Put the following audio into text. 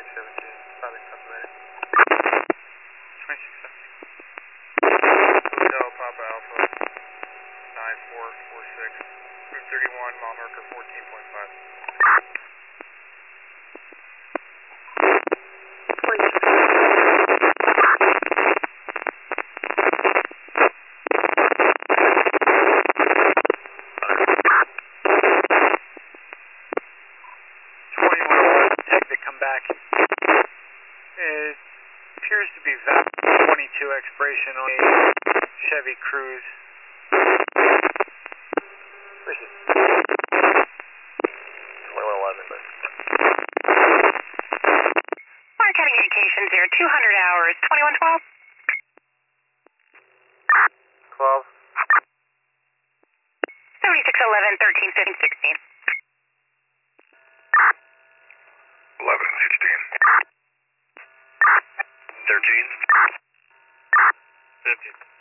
Probably estimated. 2617. Hotel Papa Alpha 9446. Route 31, mile marker 14.5. Exit, come back. It appears to be VAP 22 expiration on a Chevy Cruze. Where's it? 2111, but. Mark County Communications here, 200 hours, 2112. 12. 7611, 13, 15, 16. 11, 16. 13. 15.